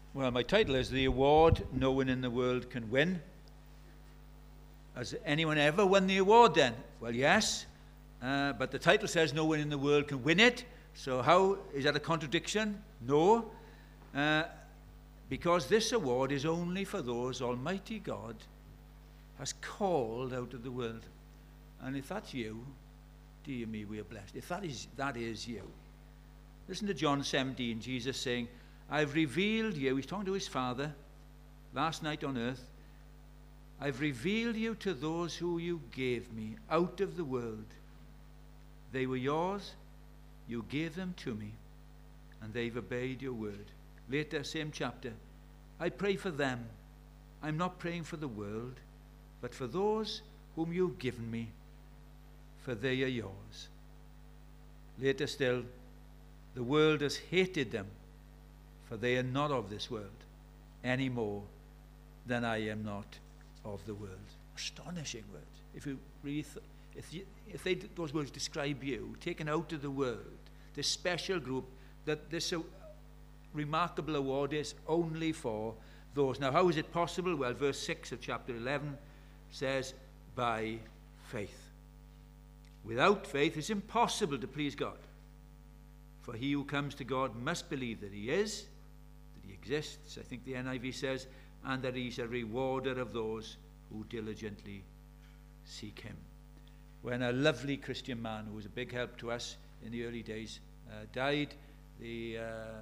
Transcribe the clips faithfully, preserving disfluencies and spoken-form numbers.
Well, my title is The Award No One in the World Can Win. Has anyone ever won the award then? Well, yes. Uh, but the title says no one in the world can win it. So how is that a contradiction? No. Uh, because this award is only for those Almighty God has called out of the world. And if that's you, dear me, we are blessed. If that is, that is you. Listen to John seventeen, Jesus saying, I've revealed you, he's talking to his Father, last night on earth, I've revealed you to those who you gave me out of the world. They were yours, you gave them to me, and they've obeyed your word. Later, same chapter, I pray for them. I'm not praying for the world, but for those whom you've given me, for they are yours. Later still, the world has hated them, for they are not of this world, any more than I am not of the world. Astonishing words. If you really, th- if, you, if they, those words describe you, taken out of the world, this special group, that this uh, remarkable award is only for those. Now, how is it possible? Well, verse six of chapter eleven says, by faith. Without faith, it's impossible to please God. For he who comes to God must believe that he is, that he exists, I think the N I V says, and that he's a rewarder of those who diligently seek him. When a lovely Christian man who was a big help to us in the early days uh, died, the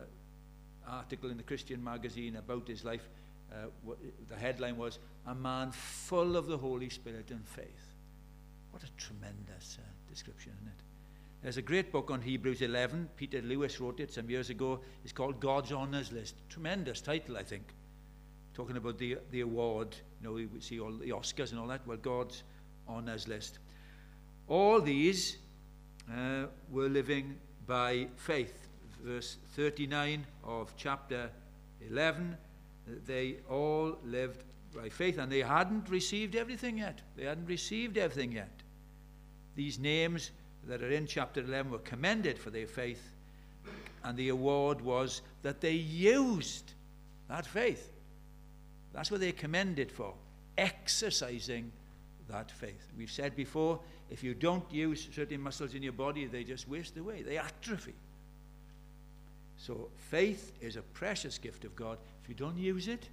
uh, article in the Christian magazine about his life, uh, what, the headline was, a man full of the Holy Spirit and faith. What a tremendous uh, description, isn't it? There's a great book on Hebrews eleven. Peter Lewis wrote it some years ago. It's called God's Honours List. Tremendous title, I think. Talking about the the award. You know, we see all the Oscars and all that. Well, God's Honours List. All these uh, were living by faith. Verse thirty-nine of chapter eleven. They all lived by faith, and they hadn't received everything yet. They hadn't received everything yet. These names that are in chapter eleven were commended for their faith, and the award was that they used that faith. That's what they're commended for, exercising that faith. We've said before, if you don't use certain muscles in your body, they just waste away, they atrophy. So faith is a precious gift of God. If you don't use it,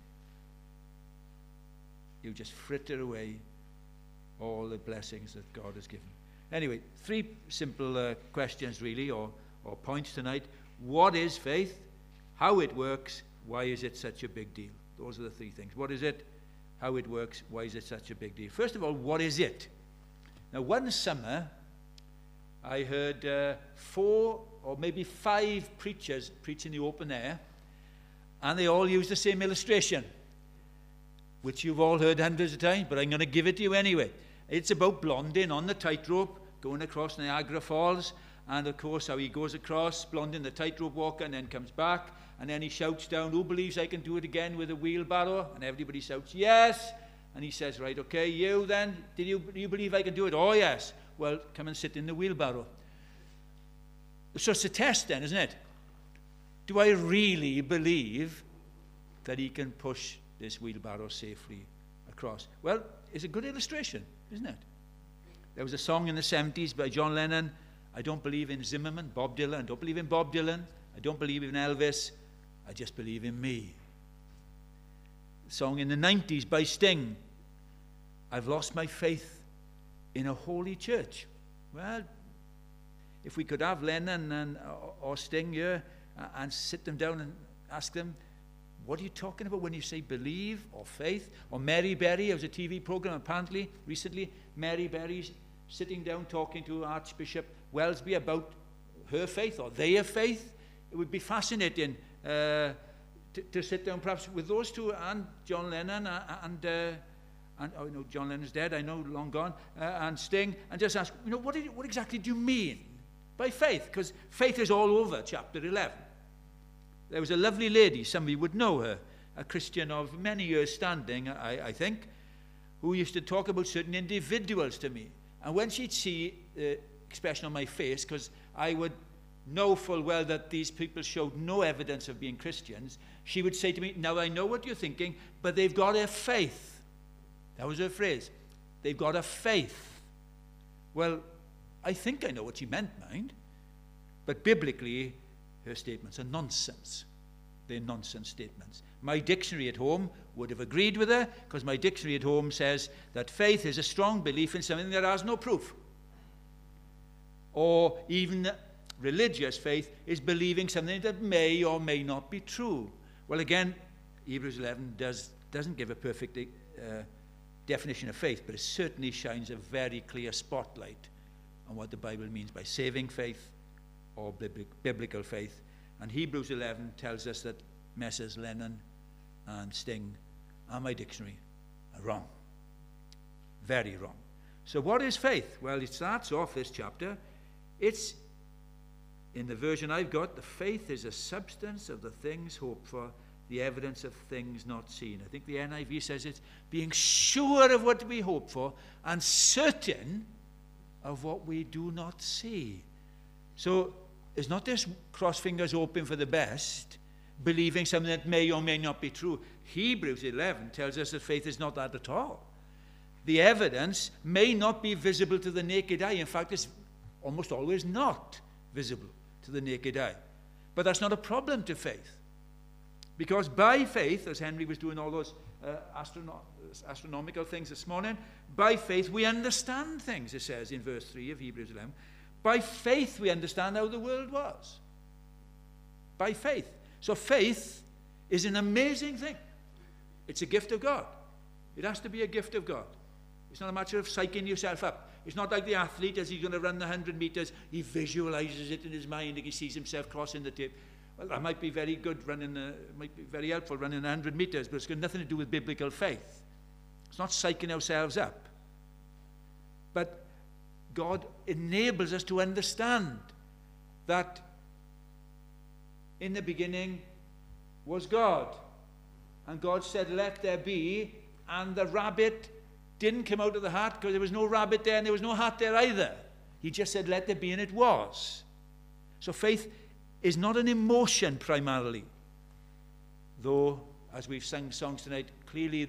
you just fritter away all the blessings that God has given. Anyway, three simple uh, questions really, or, or points tonight. What is faith? How it works? Why is it such a big deal? Those are the three things. What is it? How it works? Why is it such a big deal? First of all, what is it? Now, one summer, I heard uh, four or maybe five preachers preach in the open air, and they all used the same illustration, which you've all heard hundreds of times, but I'm going to give it to you anyway. It's about Blondin on the tightrope, going across Niagara Falls, and of course how he goes across, Blondin the tightrope walker, and then comes back, and then he shouts down, who believes I can do it again with a wheelbarrow? And everybody shouts, yes. And he says, right, okay, you then, did you, do you believe I can do it? Oh, yes. Well, come and sit in the wheelbarrow. So it's a test then, isn't it? Do I really believe that he can push this wheelbarrow safely across? Well, it's a good illustration, isn't it? There was a song in the seventies by John Lennon, I don't believe in Zimmerman, Bob Dylan, I don't believe in Bob Dylan, I don't believe in Elvis, I just believe in me. A song in the nineties by Sting, I've lost my faith in a holy church. Well, if we could have Lennon and, or Sting here and sit them down and ask them, what are you talking about when you say believe or faith? Or Mary Berry, there was a T V program apparently recently, Mary Berry's sitting down talking to Archbishop Welsby about her faith or their faith. It would be fascinating uh, to, to sit down perhaps with those two and John Lennon and, uh, and oh, no, John Lennon's dead, I know, long gone, uh, and Sting, and just ask, you know, what, did, what exactly do you mean by faith? Because faith is all over chapter eleven. There was a lovely lady, some of you would know her, a Christian of many years standing, I, I think, who used to talk about certain individuals to me. And when she'd see the expression on my face, because I would know full well that these people showed no evidence of being Christians, she would say to me, now I know what you're thinking, but they've got a faith. That was her phrase. They've got a faith. Well, I think I know what she meant, mind. But biblically, her statements are nonsense. They're nonsense statements. My dictionary at home would have agreed with her, because my dictionary at home says that faith is a strong belief in something that has no proof. Or even religious faith is believing something that may or may not be true. Well, again, Hebrews eleven does, doesn't give a perfect uh, definition of faith, but it certainly shines a very clear spotlight on what the Bible means by saving faith or biblical faith. And Hebrews eleven tells us that Messrs. Lennon and Sting and my dictionary are wrong. Very wrong. So what is faith? Well, it starts off this chapter. It's, in the version I've got, the faith is a substance of the things hoped for, the evidence of things not seen. I think the N I V says it's being sure of what we hope for and certain of what we do not see. So it's not this cross fingers hoping for the best, believing something that may or may not be true. Hebrews eleven tells us that faith is not that at all. The evidence may not be visible to the naked eye. In fact, it's almost always not visible to the naked eye. But that's not a problem to faith. Because by faith, as Henry was doing all those uh, astrono- astronomical things this morning, by faith we understand things, it says in verse three of Hebrews eleven. By faith we understand how the world was. By faith. So faith is an amazing thing. It's a gift of God. It has to be a gift of God. It's not a matter of psyching yourself up. It's not like the athlete, as he's going to run the one hundred meters, he visualizes it in his mind and he sees himself crossing the tape. Well, that might be very good running, uh, might be very helpful running one hundred meters, but it's got nothing to do with biblical faith. It's not psyching ourselves up. But God enables us to understand that in the beginning was God. And God said, let there be, and the rabbit didn't come out of the hat because there was no rabbit there and there was no hat there either. He just said, let there be, and it was. So faith is not an emotion primarily. Though, as we've sung songs tonight, clearly,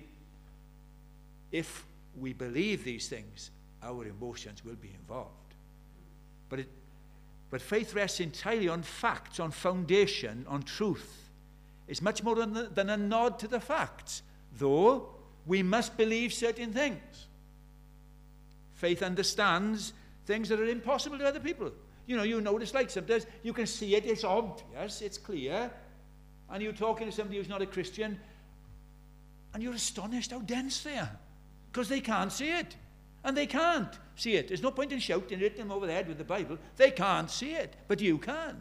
if we believe these things, our emotions will be involved. But, it, but faith rests entirely on facts, on foundation, on truth. It's much more than, the, than a nod to the facts, though we must believe certain things. Faith understands things that are impossible to other people. You know, you know what it's like sometimes. You can see it, it's obvious, it's clear, and you're talking to somebody who's not a Christian, and you're astonished how dense they are, because they can't see it. And they can't see it. There's no point in shouting at them over the head with the Bible. They can't see it, but you can.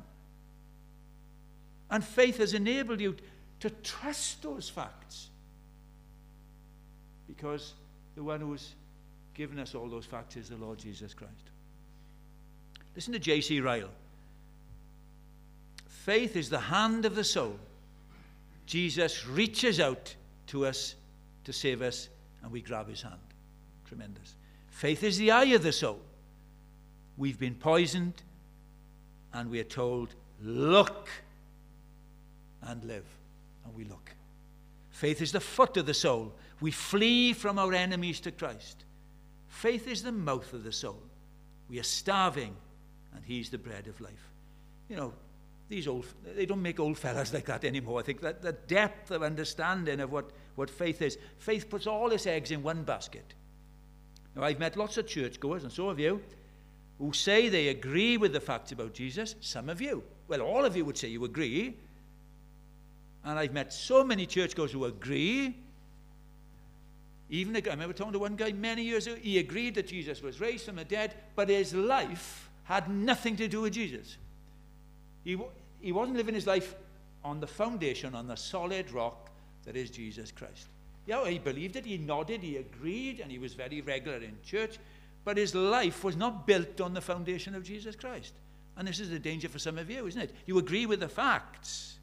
And faith has enabled you to trust those facts, because the one who's given us all those facts is the Lord Jesus Christ. Listen to J C Ryle. Faith is the hand of the soul. Jesus reaches out to us to save us, and we grab his hand. Tremendous. Faith is the eye of the soul. We've been poisoned, and we are told, look and live. And we look. Faith is the foot of the soul. We flee from our enemies to Christ. Faith is the mouth of the soul. We are starving, and he's the bread of life. You know, these old, they don't make old fellas like that anymore. I think that the depth of understanding of what, what faith is. Faith puts all its eggs in one basket. Now, I've met lots of churchgoers, and so have you, who say they agree with the facts about Jesus. Some of you. Well, all of you would say you agree. And I've met so many churchgoers who agree. Even a guy, I remember talking to one guy many years ago, he agreed that Jesus was raised from the dead, but his life had nothing to do with Jesus. He, he wasn't living his life on the foundation, on the solid rock that is Jesus Christ. Yeah, he believed it, he nodded, he agreed, and he was very regular in church, but his life was not built on the foundation of Jesus Christ. And this is the danger for some of you, isn't it? You agree with the facts.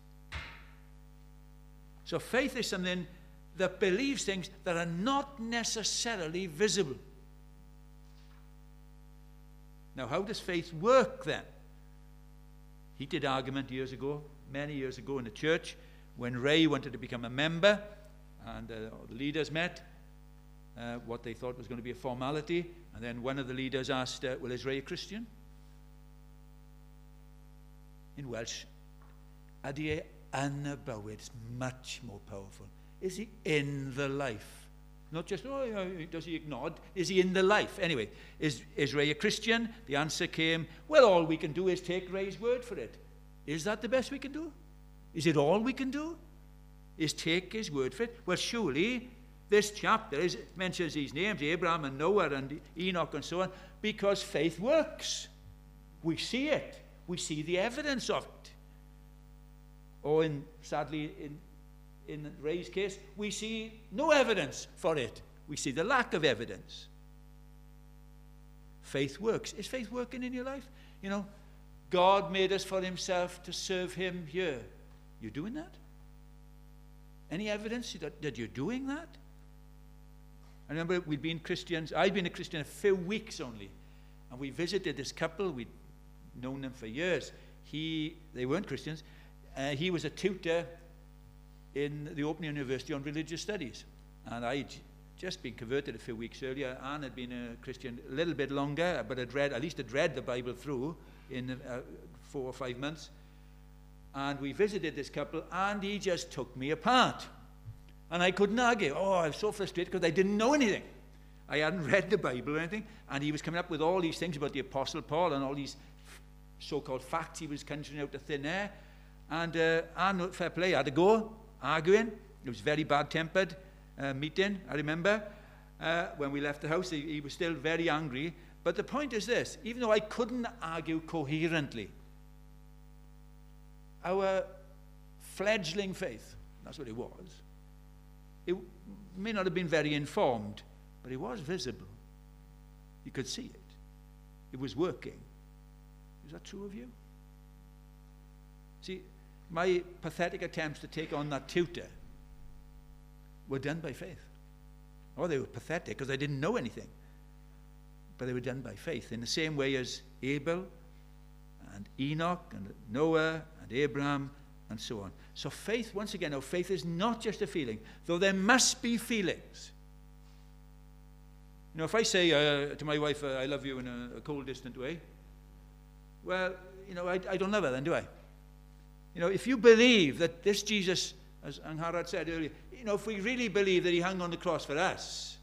So faith is something that believes things that are not necessarily visible. Now, how does faith work then? heated argument years ago, many years ago in the church, when Ray wanted to become a member, and uh, the leaders met, uh, what they thought was going to be a formality, and then one of the leaders asked, uh, well, is Ray a Christian? In Welsh, ydy e yn y bywyd, it's much more powerful. Is he in the life? Not just, oh, does he nod? Is he in the life? Anyway, is, is Ray a Christian? The answer came, well, all we can do is take Ray's word for it. Is that the best we can do? Is it all we can do? Is take his word for it? Well, surely this chapter is, mentions these names, Abraham and Noah and Enoch and so on, because faith works. We see it. We see the evidence of it. Or in, sadly, in, in Ray's case, we see no evidence for it. We see the lack of evidence. Faith works. Is faith working in your life? You know, God made us for himself to serve him here. You doing that? Any evidence that, that you're doing that? I remember we'd been Christians. I'd been a Christian a few weeks only. And we visited this couple. We'd known them for years. He, they weren't Christians. Uh, he was a tutor in the Open University on religious studies. And I'd just been converted a few weeks earlier. Anne had been a Christian a little bit longer, but had read, at least had read the Bible through in uh, four or five months. And we visited this couple, and he just took me apart. And I couldn't argue. Oh, I was so frustrated because I didn't know anything. I hadn't read the Bible or anything. And he was coming up with all these things about the Apostle Paul and all these so-called facts he was conjuring out of thin air. And uh, Anne, fair play, had to go, arguing. It was very bad-tempered uh, meeting, I remember. Uh, when we left the house, he, he was still very angry. But the point is this, even though I couldn't argue coherently, our fledgling faith, that's what it was, it may not have been very informed, but it was visible. You could see it. It was working. Is that true of you? See, my pathetic attempts to take on that tutor were done by faith. Oh, they were pathetic because I didn't know anything. But they were done by faith in the same way as Abel and Enoch and Noah and Abraham and so on. So faith, once again, our faith is not just a feeling, though there must be feelings. You know, if I say uh, to my wife, uh, I love you in a, a cold, distant way, well, you know, I, I don't love her then, do I? You know, if you believe that this Jesus, as Angharad said earlier, you know, if we really believe that he hung on the cross for us,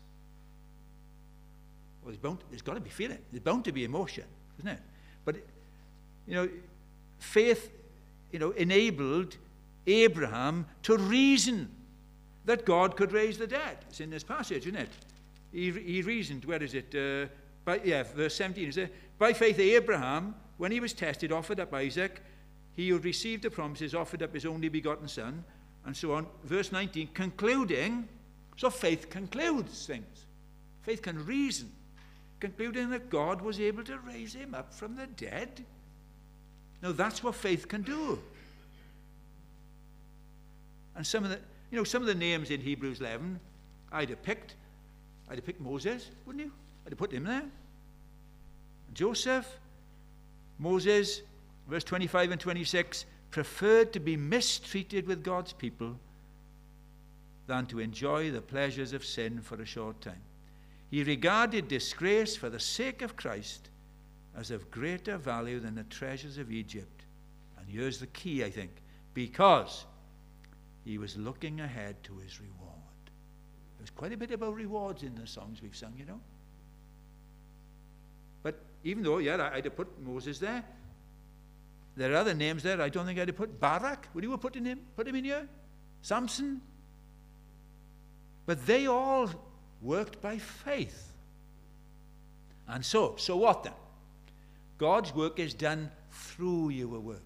well, there's, bound, there's got to be feeling. There's bound to be emotion, isn't it? But, you know, faith, you know, enabled Abraham to reason that God could raise the dead. It's in this passage, isn't it? He, he reasoned, where is it? Uh, by, yeah, verse seventeen. Is it? By faith, Abraham, when he was tested, offered up Isaac. He who received the promises offered up his only begotten son, and so on. Verse nineteen, concluding, so faith concludes things. Faith can reason, concluding that God was able to raise him up from the dead. Now that's what faith can do. And some of the, you know, some of the names in Hebrews eleven, I'd have picked, I'd have picked Moses, wouldn't you? I'd have put him there. And Joseph, Moses, verse twenty-five and twenty-six, preferred to be mistreated with God's people than to enjoy the pleasures of sin for a short time. He regarded disgrace for the sake of Christ as of greater value than the treasures of Egypt. And here's the key, I think, because he was looking ahead to his reward. There's quite a bit about rewards in the songs we've sung, you know. But even though, yeah, I'd have put Moses there, there are other names there I don't think I'd have put. Barak, would you have put in him, put him in here? Samson? But they all worked by faith. And so, so what then? God's work is done through your work.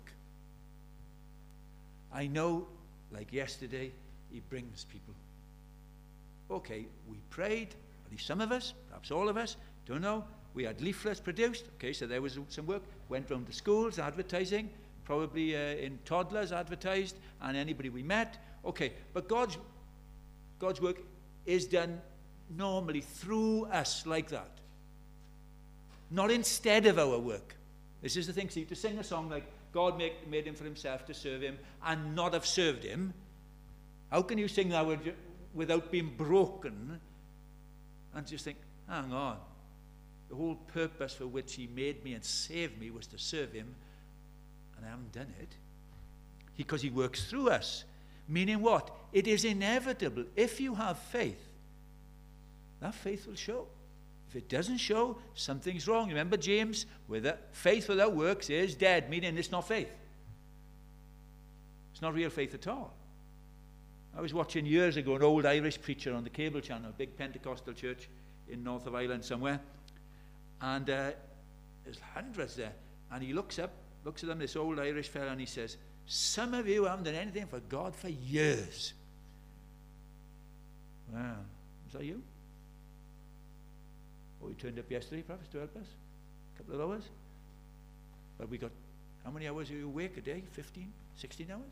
I know, like yesterday, he brings people. Okay, we prayed, at least some of us, perhaps all of us, don't know. We had leaflets produced. Okay, so there was some work. Went round to schools, advertising, probably uh, in toddlers advertised, and anybody we met. Okay, but God's, God's work is done normally through us like that. Not instead of our work. This is the thing. See, to sing a song like, God make, made him for himself to serve him and not have served him. How can you sing that without being broken and just think, hang on, the whole purpose for which he made me and saved me was to serve him, and I haven't done it? Because he works through us. Meaning what? It is inevitable. If you have faith, that faith will show. If it doesn't show, something's wrong. Remember James? With faith without works is dead, meaning it's not faith. It's not real faith at all. I was watching years ago an old Irish preacher on the cable channel, a big Pentecostal church in north of Ireland somewhere. And uh, there's hundreds there. And he looks up, looks at them, this old Irish fella, and he says, some of you haven't done anything for God for years. Wow. Is that you? Oh, you turned up yesterday, perhaps, to help us? A couple of hours? But we got, how many hours are you awake a day? fifteen, sixteen hours?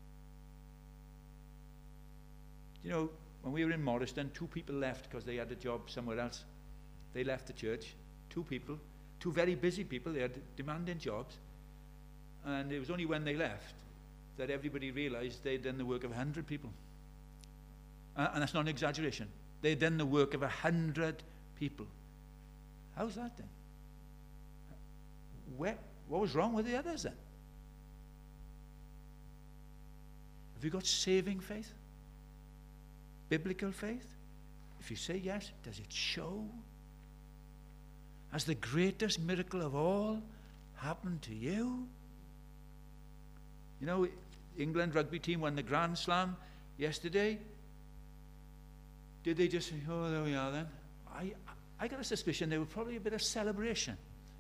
You know, when we were in Morriston, two people left because they had a job somewhere else. They left the church. Two people, two very busy people, they had demanding jobs. And it was only when they left that everybody realized they'd done the work of a hundred people. Uh, and that's not an exaggeration. They'd done the work of a hundred people. How's that then? Where, what was wrong with the others then? Have you got saving faith? Biblical faith? If you say yes, does it show? Has the greatest miracle of all happened to you? You know, England rugby team won the Grand Slam yesterday. Did they just say, oh, there we are then? I, I got a suspicion there was probably a bit of celebration.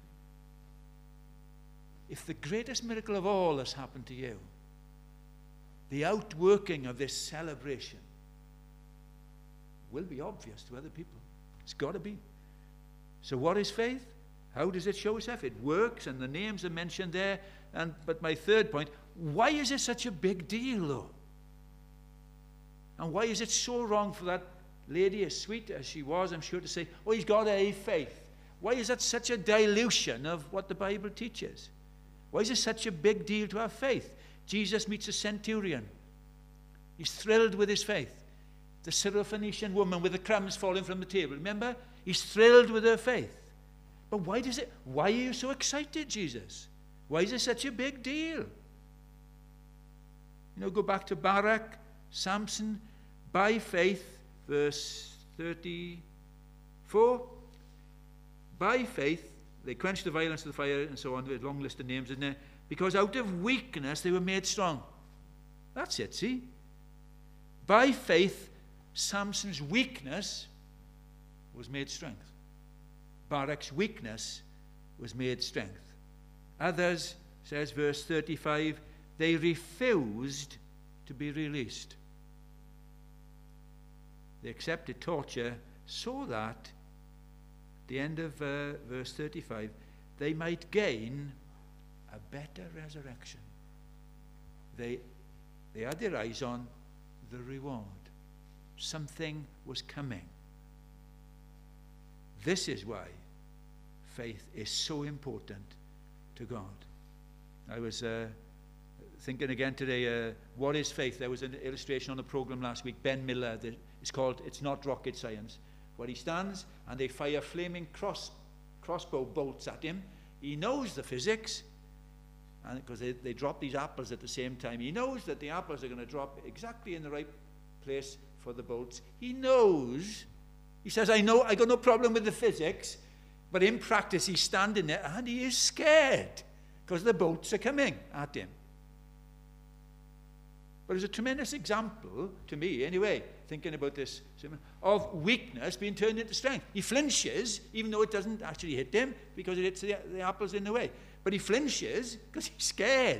If the greatest miracle of all has happened to you, the outworking of this celebration will be obvious to other people. It's got to be. So what is faith? How does it show itself? It works, and the names are mentioned there. And but my third point, why is it such a big deal, though? And why is it so wrong for that lady, as sweet as she was, I'm sure, to say, oh, he's got a faith? Why is that such a dilution of what the Bible teaches? Why is it such a big deal to have faith? Jesus meets a centurion. He's thrilled with his faith. The Syrophoenician woman with the crumbs falling from the table. Remember? He's thrilled with her faith. But why does it? Why are you so excited, Jesus? Why is it such a big deal? You know, go back to Barak, Samson, by faith, verse thirty-four. By faith, they quenched the violence of the fire, and so on. There's a long list of names in there. Because out of weakness they were made strong. That's it, see? By faith, Samson's weakness was made strength. Barak's weakness was made strength. Others, says verse thirty-five, they refused to be released. They accepted torture so that, at the end of uh, verse thirty-five, they might gain a better resurrection. They, they had their eyes on the reward. Something was coming. This is why faith is so important to God. I was uh, thinking again today, uh, what is faith? There was an illustration on the program last week, Ben Miller. It's called It's Not Rocket Science, where he stands and they fire flaming cross, crossbow bolts at him. He knows the physics, and because they, they drop these apples at the same time. He knows that the apples are going to drop exactly in the right place for the bolts. He knows. He says, I know, I got no problem with the physics, but in practice he's standing there and he is scared because the bolts are coming at him. But it's a tremendous example, to me anyway, thinking about this, of weakness being turned into strength. He flinches, even though it doesn't actually hit him, because it hits the, the apples in the way. But he flinches because he's scared.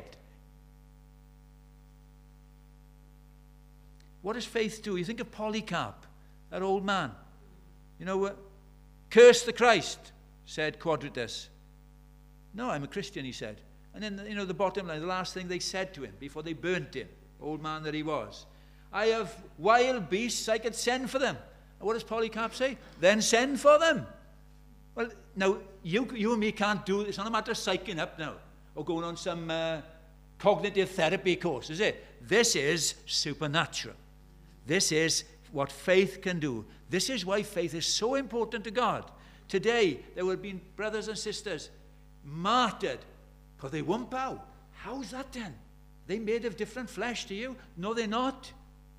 What does faith do? You think of Polycarp, that old man. You know, uh, curse the Christ, said Quadratus. No, I'm a Christian, he said. And then, you know, the bottom line, the last thing they said to him before they burnt him, old man that he was, I have wild beasts, I could send for them. And what does Polycarp say? Then send for them. Well, now, you, you and me can't do it. It's not a matter of psyching up now. or going on some uh, cognitive therapy course, is it? This is supernatural. This is what faith can do. This is why faith is so important to God. Today, there will be brothers and sisters martyred because they won't bow. How's that then? They made of different flesh to you? No, they're not.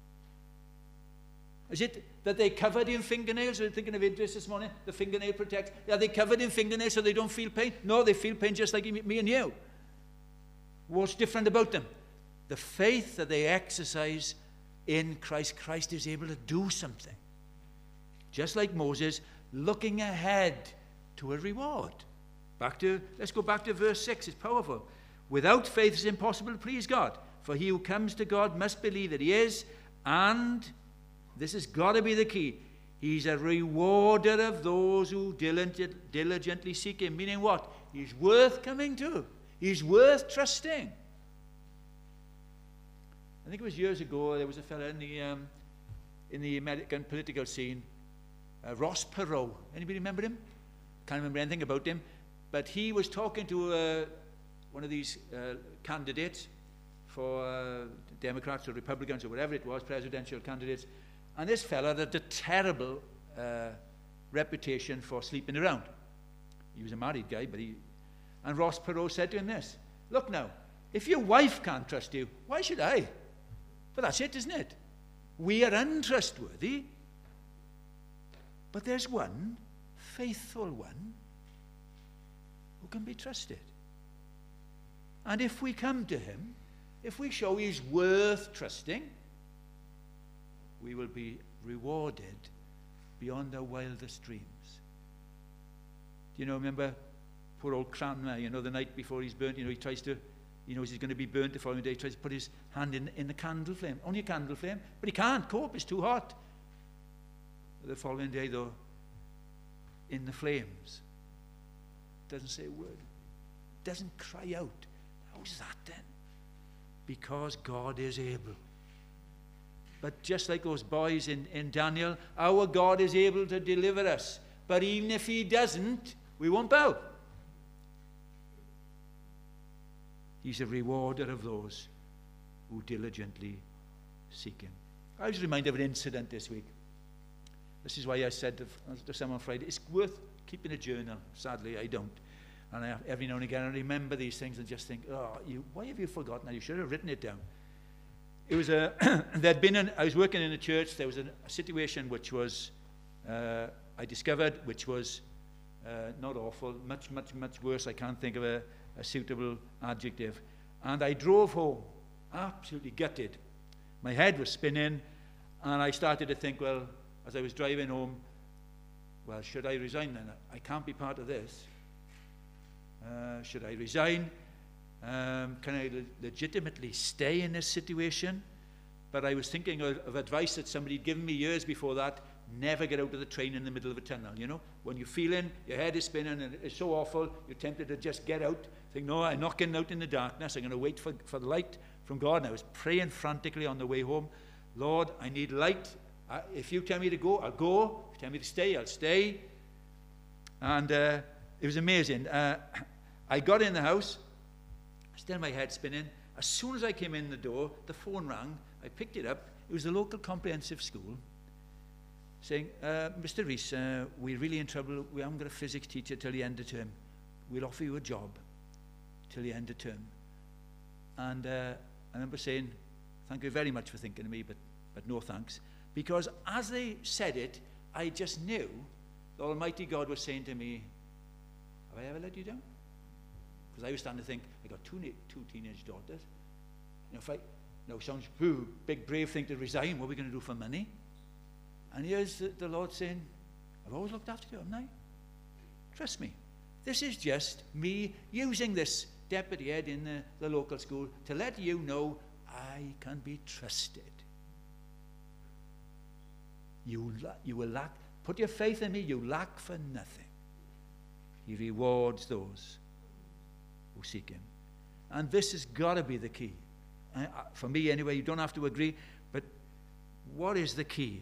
Is it that they covered in fingernails? We're thinking of Idris this morning. The fingernail protects. Are they covered in fingernails so they don't feel pain? No, they feel pain just like me and you. What's different about them? The faith that they exercise in Christ. Christ is able to do something. Just like Moses, looking ahead to a reward. Back to, let's go back to verse six. It's powerful. Without faith it's impossible to please God. For he who comes to God must believe that he is, and this has got to be the key. He's a rewarder of those who diligently seek him. Meaning what? He's worth coming to. He's worth trusting. I think it was years ago, there was a fellow in the, um, in the American political scene, uh, Ross Perot. Anybody remember him? Can't remember anything about him. But he was talking to uh, one of these uh, candidates for uh, Democrats or Republicans or whatever it was, presidential candidates. And this fella had a terrible uh, reputation for sleeping around. He was a married guy, but he... And Ross Perot said to him this, look now, if your wife can't trust you, why should I? But that's it, isn't it? We are untrustworthy. But there's one, faithful one, who can be trusted. And if we come to him, if we show he's worth trusting, we will be rewarded beyond our wildest dreams. Do you know, remember poor old Cranmer, you know, the night before he's burnt, you know, he tries to, he knows he's going to be burnt the following day, he tries to put his hand in, in the candle flame, only a candle flame, but he can't cope, it's too hot. The following day, though, in the flames, doesn't say a word, doesn't cry out. How's that then? Because God is able. But just like those boys in, in Daniel, our God is able to deliver us. But even if he doesn't, we won't bow. He's a rewarder of those who diligently seek him. I was reminded of an incident this week. This is why I said to, to someone on Friday, it's worth keeping a journal. Sadly, I don't. And I, every now and again, I remember these things and just think, oh, you, why have you forgotten? You should have written it down. It was a, there'd been an, I was working in a church, there was a, a situation which was, uh, I discovered, which was uh, not awful, much, much, much worse. I can't think of a, a suitable adjective. And I drove home, absolutely gutted. My head was spinning, and I started to think, well, as I was driving home, well, should I resign then? I can't be part of this. Uh, should I resign? Um, can I le- legitimately stay in this situation? But I was thinking of, of advice that somebody had given me years before that. Never get out of the train in the middle of a tunnel, you know? When you're feeling, your head is spinning and it's so awful, you're tempted to just get out. Think, no, I'm not getting out in the darkness. I'm going to wait for, for the light from God. And I was praying frantically on the way home. Lord, I need light. I, if you tell me to go, I'll go. If you tell me to stay, I'll stay. And uh, it was amazing. Uh, I got in the house. Still my head spinning. As soon as I came in the door, the phone rang. I picked it up. It was the local comprehensive school saying, uh, Mister Rees, uh, we're really in trouble. We haven't got a physics teacher till the end of term. We'll offer you a job till the end of term. And uh, I remember saying, thank you very much for thinking of me, but, but no thanks. Because as they said it, I just knew the Almighty God was saying to me, have I ever let you down? Because I was starting to think, I got two, two teenage daughters. You know, if I, you know, sounds whoo, big brave thing to resign. What are we going to do for money? And here's the, the Lord saying, I've always looked after you, haven't I? Trust me. This is just me using this deputy head in the, the local school to let you know I can be trusted. You, you will lack, put your faith in me, you lack for nothing. He rewards those who seek him. And this has got to be the key. Uh, for me anyway, you don't have to agree, but what is the key?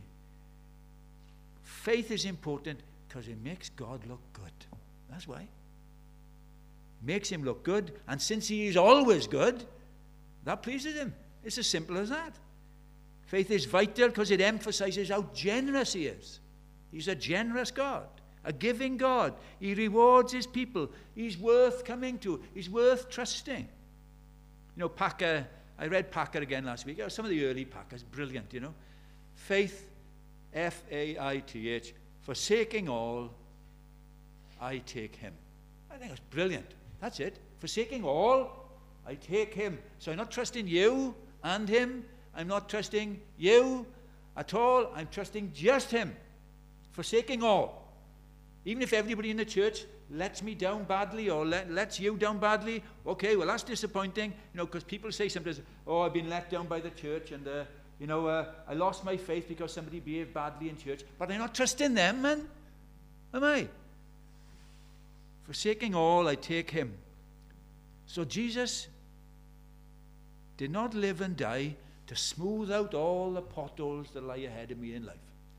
Faith is important because it makes God look good. That's why. makes him look good, and since he is always good, that pleases him. It's as simple as that. Faith is vital because it emphasizes how generous he is. He's a generous God, a giving God. He rewards his people. He's worth coming to. He's worth trusting. You know, Packer, I read Packer again last week. Some of the early Packers, brilliant, you know. Faith, F A I T H, forsaking all, I take him. I think it's brilliant. That's it. Forsaking all, I take him. So I'm not trusting you and him. I'm not trusting you at all. I'm trusting just him. Forsaking all. Even if everybody in the church lets me down badly or let, lets you down badly, okay, well, that's disappointing, you know, because people say sometimes, oh, I've been let down by the church and, uh, you know, uh, I lost my faith because somebody behaved badly in church. But I'm not trusting them, man. Am I? Forsaking all, I take him. So Jesus did not live and die to smooth out all the potholes that lie ahead of me in life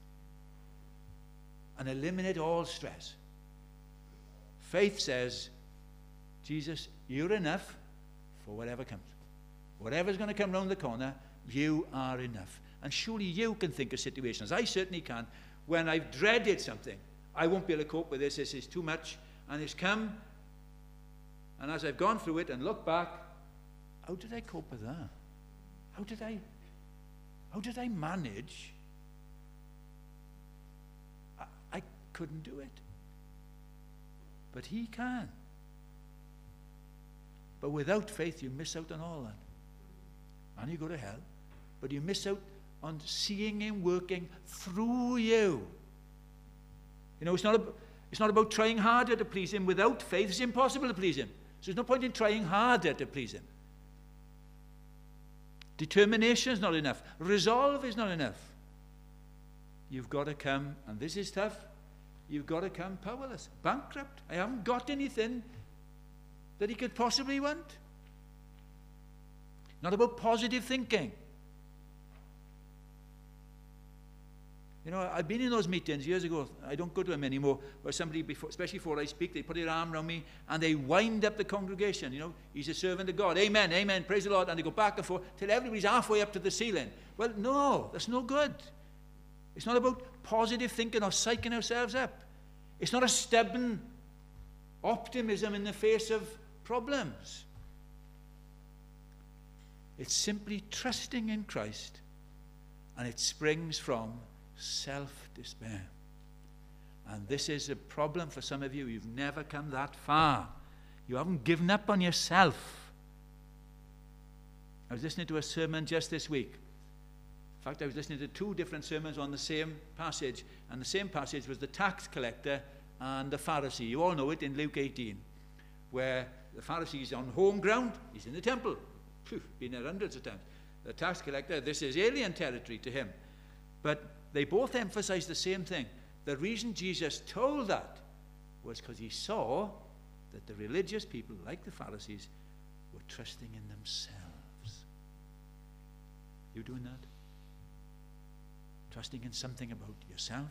and eliminate all stress. Faith says, Jesus, you're enough for whatever comes. Whatever's going to come round the corner, you are enough. And surely you can think of situations, I certainly can, when I've dreaded something. I won't be able to cope with this, this is too much, and it's come, and as I've gone through it and looked back, how did I cope with that? How did I, how did I manage? I, I couldn't do it. But he can. But without faith, you miss out on all that. And you go to hell. But you miss out on seeing him working through you. You know, it's not, a, it's not about trying harder to please him. Without faith, it's impossible to please him. So there's no point in trying harder to please him. Determination is not enough. Resolve is not enough. You've got to come, and this is tough, you've got to come powerless, bankrupt. I haven't got anything that he could possibly want. Not about positive thinking. You know, I've been in those meetings years ago. I don't go to them anymore. Where somebody, before, especially before I speak, they put their arm around me and they wind up the congregation. You know, he's a servant of God. Amen, amen, praise the Lord. And they go back and forth till everybody's halfway up to the ceiling. Well, no, that's no good. It's not about positive thinking or psyching ourselves up. It's not a stubborn optimism in the face of problems. It's simply trusting in Christ, and it springs from self-despair. And this is a problem for some of you. You've never come that far. You haven't given up on yourself. I was listening to a sermon just this week. In fact, I was listening to two different sermons on the same passage, and the same passage was the tax collector and the Pharisee. You all know it in Luke eighteen, where the Pharisee is on home ground. He's in the temple. Phew, been there hundreds of times. The tax collector, this is alien territory to him. But they both emphasize the same thing. The reason Jesus told that was because he saw that the religious people, like the Pharisees, were trusting in themselves. You doing that? Trusting in something about yourself?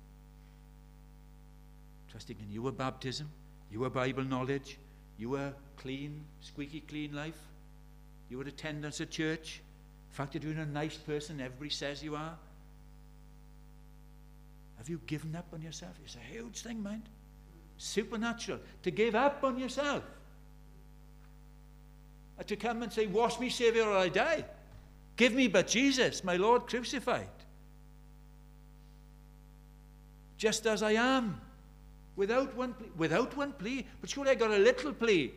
Trusting in your baptism, your Bible knowledge, your clean, squeaky clean life, your attendance at church, the fact that you're a nice person, everybody says you are. Have you given up on yourself? It's a huge thing, mind. Supernatural. To give up on yourself. Uh, to come and say, wash me, Savior, or I die. Give me but Jesus, my Lord crucified. Just as I am. Without one plea. Without one plea. But surely I got a little plea.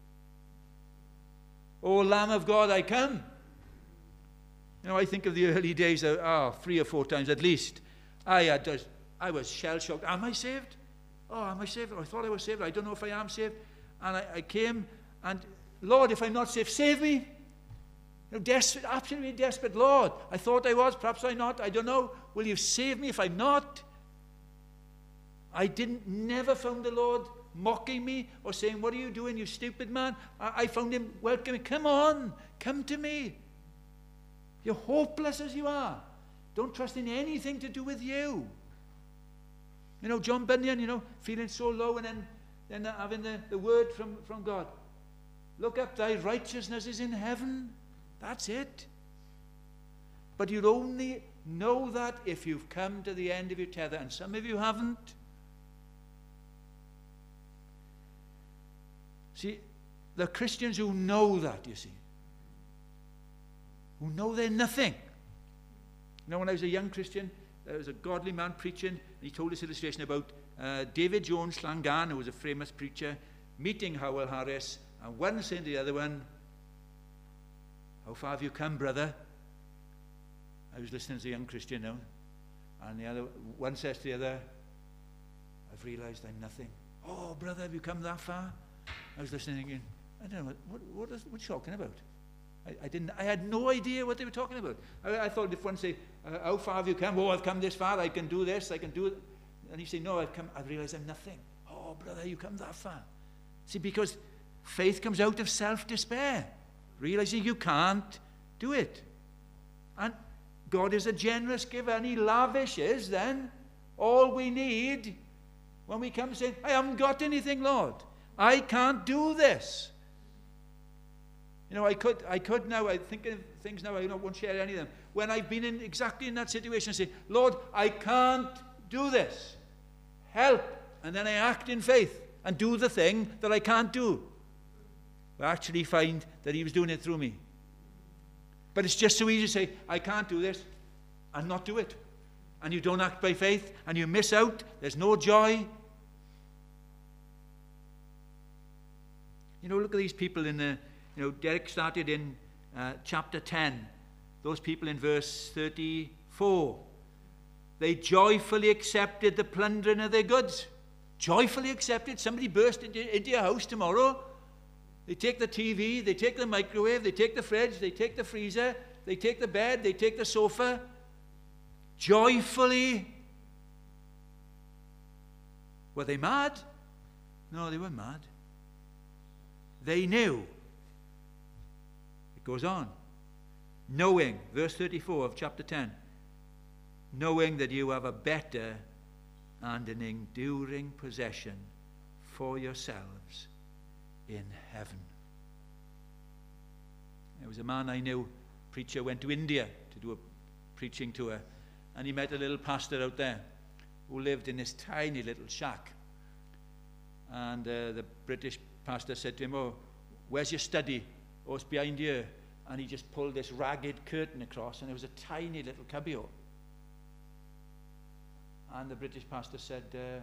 O Lamb of God, I come. You know, I think of the early days, of, oh, three or four times at least. I had just, I was shell-shocked. Am I saved? Oh, am I saved? I thought I was saved. I don't know if I am saved. And I, I came and, Lord, if I'm not saved, save me. You know, desperate, absolutely desperate. Lord, I thought I was. Perhaps I'm not. I don't know. Will you save me if I'm not? I didn't, never found the Lord mocking me or saying, what are you doing, you stupid man? I, I found him welcoming. Come on, come to me. You're hopeless as you are. Don't trust in anything to do with you. You know, John Bunyan, you know, feeling so low, and then They're not having the, the word from, from God. Look up, thy righteousness is in heaven. That's it. But you'll only know that if you've come to the end of your tether, and some of you haven't. See, the Christians who know that, you see, who know they're nothing. You know, when I was a young Christian, there was a godly man preaching, and he told this illustration about uh, David Jones Slangan, who was a famous preacher, meeting Howell Harris, and one saying to the other one, how far have you come, brother? I was listening as a young Christian now, and the other one says to the other, I've realized I'm nothing. Oh, brother, have you come that far? I was listening again. I don't know, what, what, is, what are you talking about? I, I didn't. I had no idea what they were talking about. I, I thought if one say, uh, how far have you come? Oh, I've come this far, I can do this, I can do it. And he say, no, I've come, I've realized I'm nothing. Oh, brother, you come that far. See, because faith comes out of self-despair, realizing you can't do it. And God is a generous giver, and he lavishes then all we need when we come saying, I haven't got anything, Lord. I can't do this. You know, I could, I could now, I think of things now, I won't share any of them. When I've been in exactly in that situation, I say, Lord, I can't do this. Help. And then I act in faith and do the thing that I can't do. I actually find that he was doing it through me. But it's just so easy to say, I can't do this, and not do it. And you don't act by faith, and you miss out. There's no joy. You know, look at these people in the, you know, Derek started in uh, chapter ten. Those people in verse thirty-four. They joyfully accepted the plundering of their goods. Joyfully accepted. Somebody burst into, into your house tomorrow. They take the T V, they take the microwave, they take the fridge, they take the freezer, they take the bed, they take the sofa. Joyfully. Were they mad? No, they weren't mad. They knew. It goes on. Knowing, verse thirty-four of chapter ten, knowing that you have a better and an enduring possession for yourselves in heaven. There was a man I knew, preacher, went to India to do a preaching tour, and he met a little pastor out there who lived in this tiny little shack. And uh, the British pastor said to him, oh, where's your study? Oh, it's behind you. And he just pulled this ragged curtain across, and there was a tiny little cubbyhole. And the British pastor said, uh,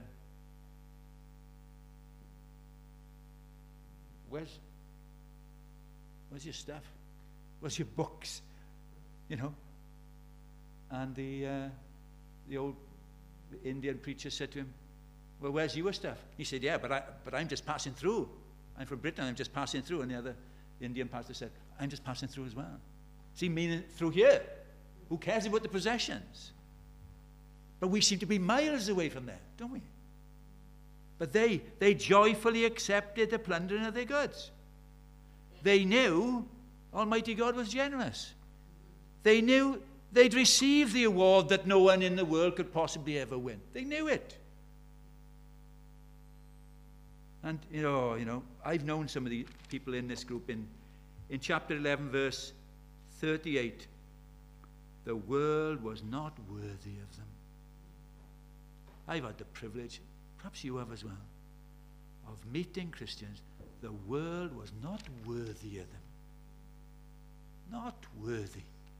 Where's, where's your stuff? Where's your books? You know? And the, uh, the old Indian preacher said to him, well, where's your stuff? He said, yeah, but, I, but I'm just passing through. I'm from Britain, I'm just passing through. And the other Indian pastor said, I'm just passing through as well. See, meaning through here. Who cares about the possessions? But we seem to be miles away from there, don't we? But they, they joyfully accepted the plundering of their goods. They knew Almighty God was generous. They knew they'd received the award that no one in the world could possibly ever win. They knew it. And, you know, you know, I've known some of the people in this group in, in chapter eleven, verse thirty-eight. The world was not worthy of them. I've had the privilege, perhaps you have as well, of meeting Christians. The world was not worthy of them. Not worthy.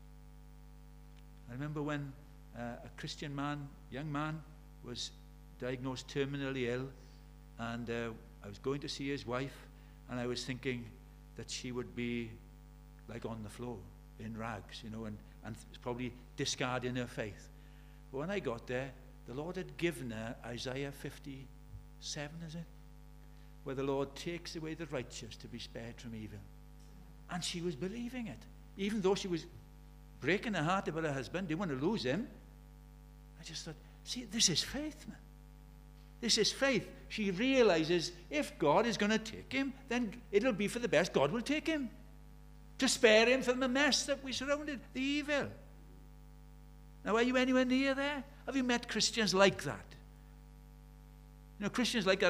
I remember when uh, a Christian man, young man, was diagnosed terminally ill, and uh, I was going to see his wife, and I was thinking that she would be like on the floor in rags, you know, and, and probably discarding her faith. But when I got there, the Lord had given her Isaiah fifty-seven, is it? Where the Lord takes away the righteous to be spared from evil. And she was believing it. Even though she was breaking her heart about her husband, didn't want to lose him. I just thought, see, this is faith, man. This is faith. She realizes if God is going to take him, then it'll be for the best. God will take him. To spare him from the mess that we surrounded, the evil. Now, are you anywhere near there? Have you met Christians like that? You know, Christians like that are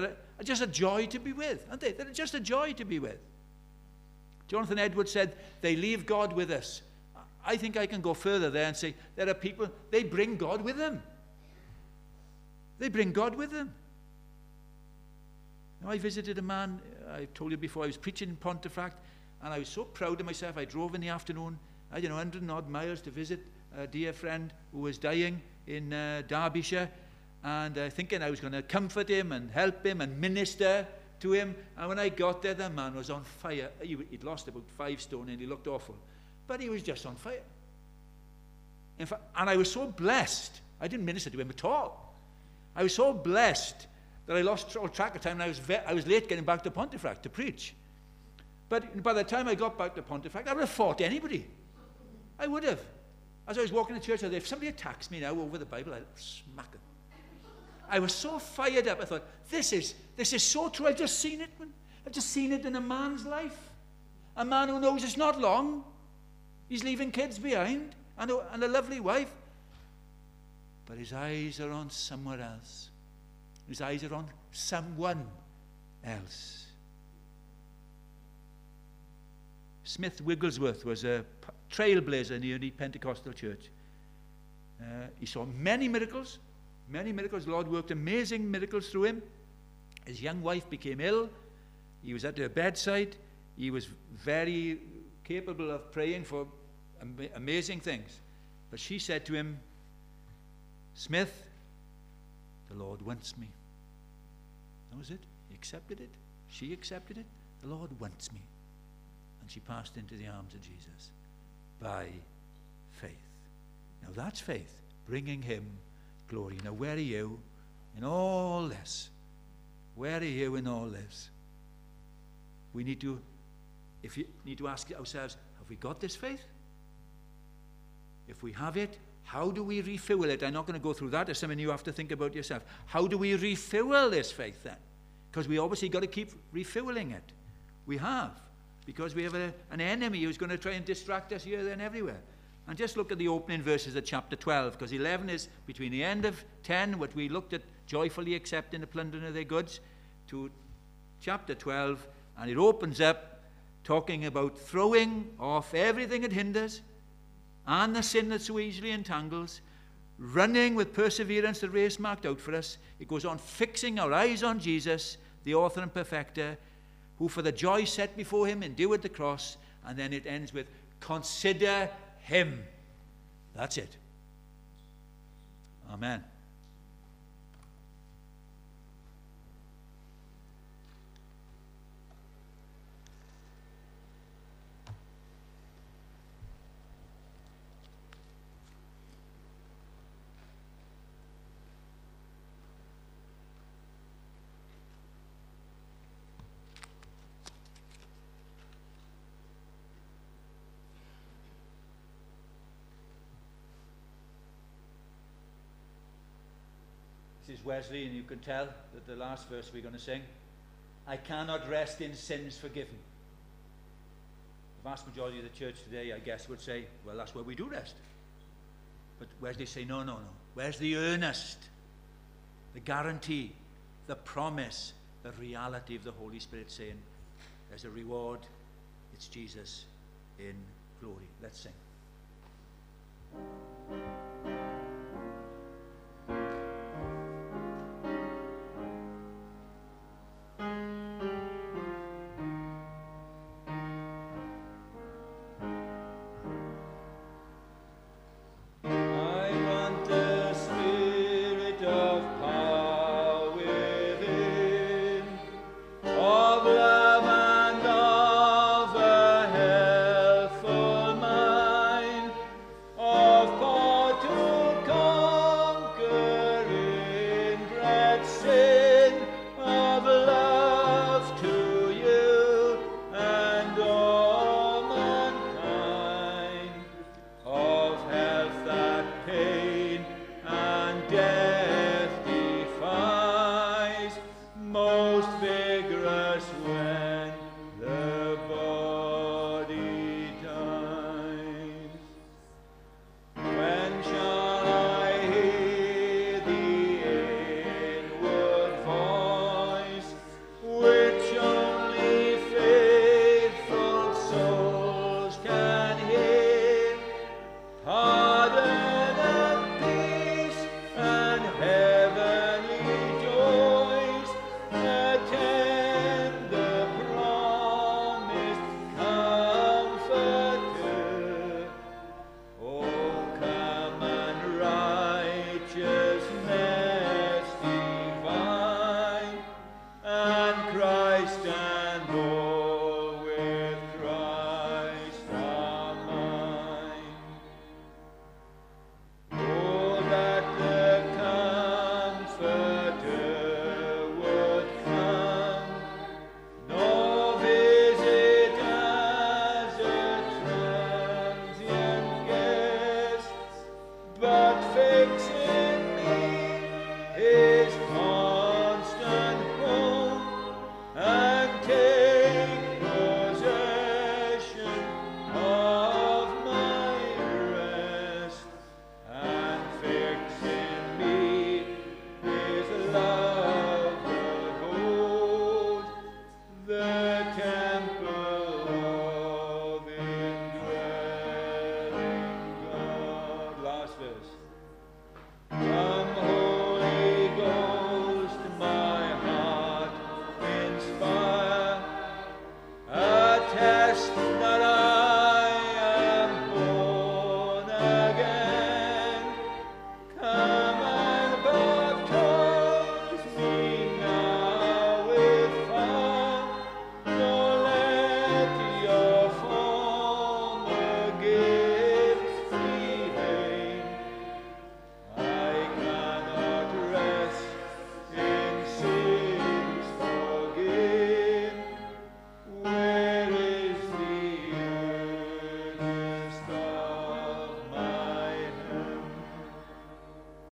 are just a joy to be with, aren't they? They're just a joy to be with. Jonathan Edwards said, they leave God with us. I think I can go further there and say, there are people, they bring God with them. They bring God with them. Now, I visited a man, I told you before, I was preaching in Pontefract, and I was so proud of myself. I drove in the afternoon, I don't know, one hundred and odd miles to visit a dear friend who was dying in uh, Derbyshire, and uh, thinking I was going to comfort him and help him and minister to him. And when I got there, the man was on fire. He, he'd lost about five stone and he looked awful. But he was just on fire. In fact, and I was so blessed. I didn't minister to him at all. I was so blessed that I lost all track of time, and I was, ve- I was late getting back to Pontefract to preach. But by the time I got back to Pontefract, I would have fought anybody. I would have. As I was walking to church, I thought, if somebody attacks me now over the Bible, I'll smack them. I was so fired up. I thought, this is this is so true. I've just seen it. I've just seen it in a man's life. A man who knows it's not long. He's leaving kids behind and a, and a lovely wife. But his eyes are on somewhere else. His eyes are on someone else. Smith Wigglesworth was a trailblazer in the early Pentecostal church. Uh, he saw many miracles, many miracles. The Lord worked amazing miracles through him. His young wife became ill. He was at her bedside. He was very capable of praying for am- amazing things. But she said to him, Smith, the Lord wants me. That was it. He accepted it. She accepted it. The Lord wants me. And she passed into the arms of Jesus by faith. Now that's faith, bringing him glory. Now where are you in all this? Where are you in all this? We need to, if you need to ask ourselves, have we got this faith? If we have it, how do we refuel it? I'm not going to go through that. As some of you have to think about yourself. How do we refuel this faith then? Because we obviously got to keep refueling it. We have. Because we have a, an enemy who's going to try and distract us here, there, and everywhere. And just look at the opening verses of chapter twelve, because eleven is between the end of ten, what we looked at, joyfully accepting the plundering of their goods, to chapter twelve, and it opens up talking about throwing off everything that hinders, and the sin that so easily entangles, running with perseverance the race marked out for us. It goes on fixing our eyes on Jesus, the author and perfecter, who for the joy set before him endured the cross, and then it ends with, consider him. That's it. Amen. This is Wesley, and you can tell that the last verse we're going to sing, I cannot rest in sins forgiven. The vast majority of the church today, I guess, would say, well, that's where we do rest. But Wesley say, no, no, no. Where's the earnest, the guarantee, the promise, the reality of the Holy Spirit saying, there's a reward, it's Jesus in glory. Let's sing.